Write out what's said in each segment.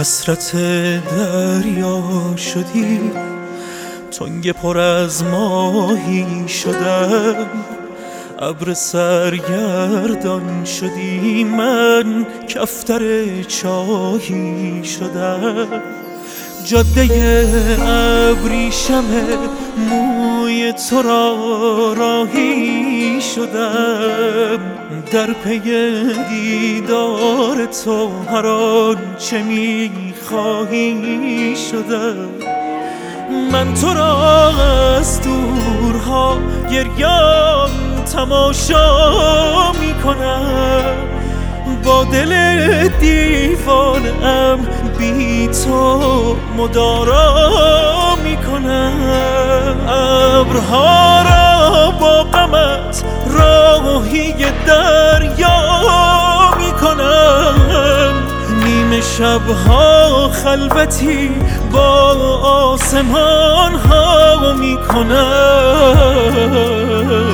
حسرت دریا شدی، تنگ پر از ماهی شدم. ابر سرگردان شدی، من کفتر چاهی شدم. جاده ابریشم موی تو را راهی شدم. در پی دیدار تو هر آنچه می‌خواهی شدم. من تو را از دورها گریان تماشا می‌کنم، با دل دیوانه‌ام بی تو مدارا میکنم. ابرها را با غمت راهی دریا میکنم. نیمه شبها خلوتی با آسمان ها میکنم.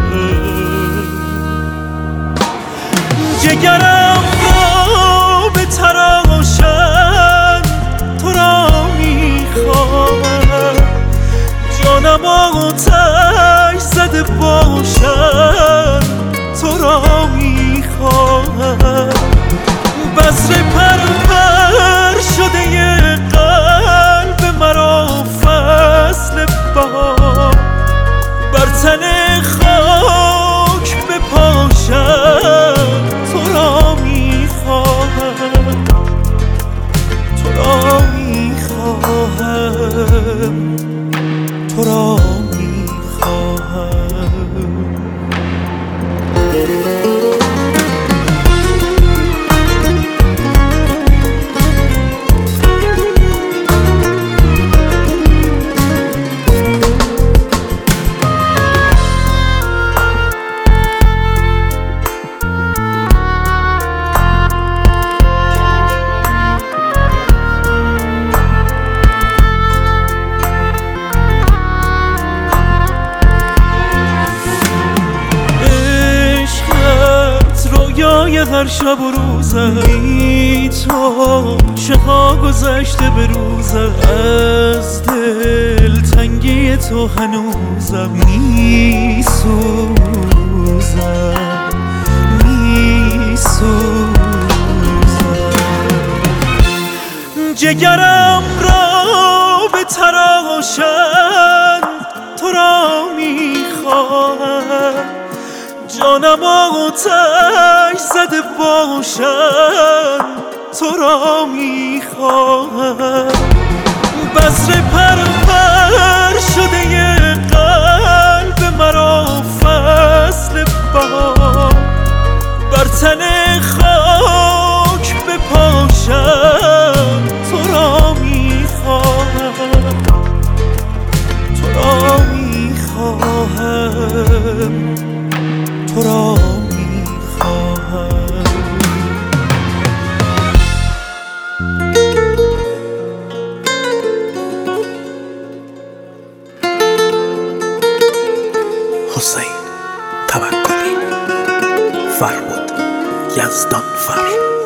جگرم را به تراشن تو را میخواهم، جانم آتش زده باشم تو را میخواهم. بذر پرور شده قلب مرا فصل بهار، بر تن خاک بپاشم تو را میخواهم، تو را میخواهم، تو را میخواهم. هر شب و روزم بی تو چقا گذشته به روزم، از دل تنگی تو هنوزم میسوزم، میسوزم. جگرم را به تراشن تو را میخواهم، جانم آتش زده باشم تو را میخواهم. بذر پرور شده قلب مرا فصل بهار، بر تن خاک بپاشم تو را میخواهم، تو را میخواهم، تو را میخواهم. حسین توکلی، فربود یزدانفر.